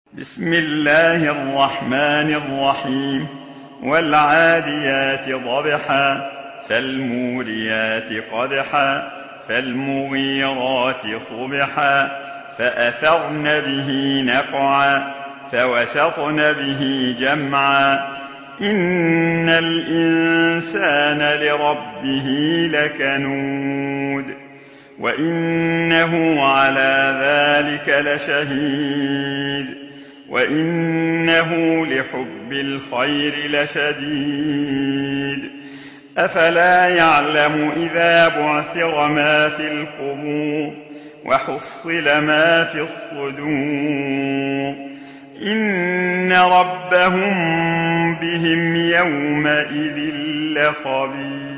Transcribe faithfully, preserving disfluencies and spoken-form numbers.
بسم الله الرحمن الرحيم والعاديات ضبحا فالموريات قدحا فالمغيرات صبحا فأثرن به نقعا فوسطن به جمعا إن الإنسان لربه لكنود وإنه على ذلك لشهيد وإنه لحب الخير لشديد أفلا يعلم إذا بعثر ما في القبور وحصل ما في الصدور إن ربهم بهم يومئذ لخبير.